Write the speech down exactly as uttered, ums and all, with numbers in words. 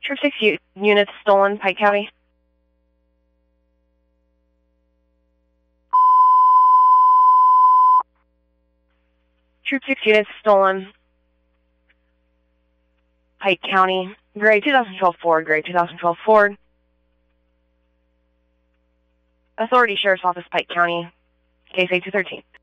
Troop six u- units stolen, Pike County. Troop six units stolen, Pike County. Gray two thousand twelve Ford, Gray two thousand twelve Ford. Authority Sheriff's Office, Pike County. Case eight two thirteen.